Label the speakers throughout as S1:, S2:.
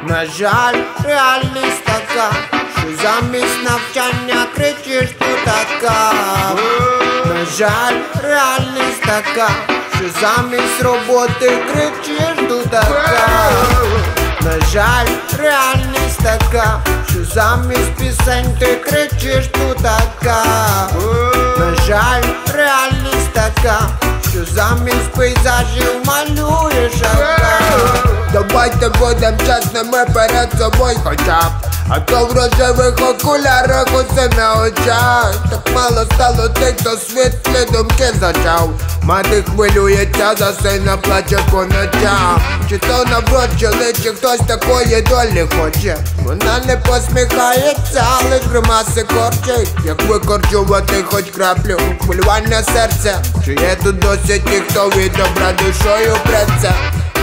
S1: На жаль, реальність така, що замість навчання кричиш тут така. На жаль, реальність така, що замість роботи кричиш тут така. На жаль, реальність така, що замість пісень ти кричиш тут така. На жаль, реальність така, що замість пейзажів малюєш ака. Давайте будем чесними перед собою хоча б, а то в рожевих окулярах усе на очах. Так мало стало тих, хто світлі думки зачав. Мати хвилюється за сина, плаче по ночам. Чи то наврочили, чи хтось такої долі хоче. Вона не посміхається, лиш гримаси корчить. Як викорчувати хоч краплю хвилювання серця. Чи є тут досі ті, хто від добра душою преться?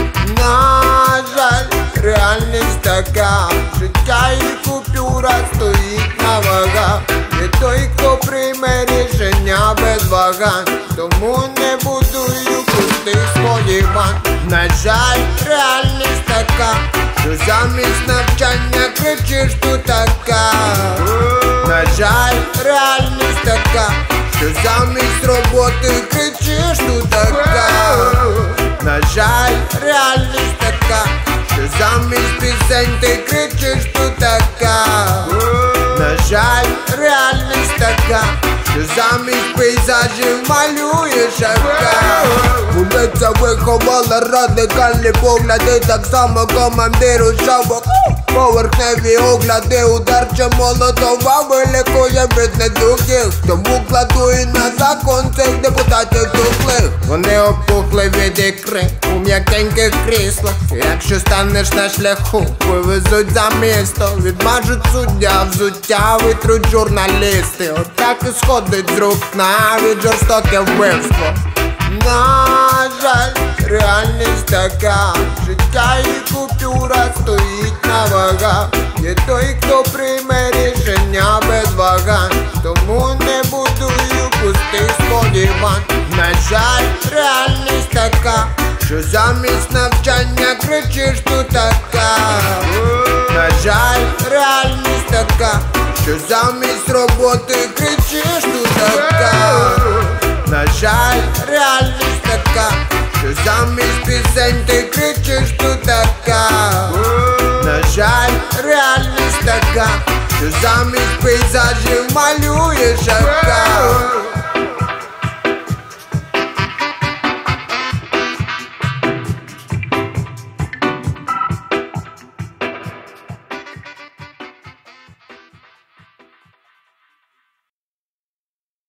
S1: На жаль, реальність така, життя і купюра стоїть на вагах. Є той, хто прийме рішення без вагань, тому не будую пустих сподівань. На жаль, реальність така, що замість навчання кричиш тут така. На жаль, реальність така, що замість роботи кричиш тут така. На жаль, реальність така, що замість пісень ти кричиш тут така. На жаль, реальність така, що замість пейзажів малюєш ака. Вулиця виховала радикальні погляди, так само командир у шабок. Поверхневі огляди, удар чи молотова вилікує від недухів. Тому кладу і на закон цих депутатів тухлих. Вони опухли від ікри у м'якеньких кріслах. Якщо станеш на шляху, вивезуть за місто. Відмажуть суддя, взуття, витруть журналісти. Отак і сходить з рук навіть жорстоке вбивство. На жаль, реальність така, життя і купюра стоїть на вагах. Є той, хто прийме рішення без вагань, тому не будую пустих сподівань. На жаль, реальність така, що замість навчання кричиш тут така. На жаль, реальність така, що замість роботи кричиш тут така. На жаль, реальність така, що замість пісень ти кричиш тут така. На жаль, реальність така, що замість пейзажів малюєш ака.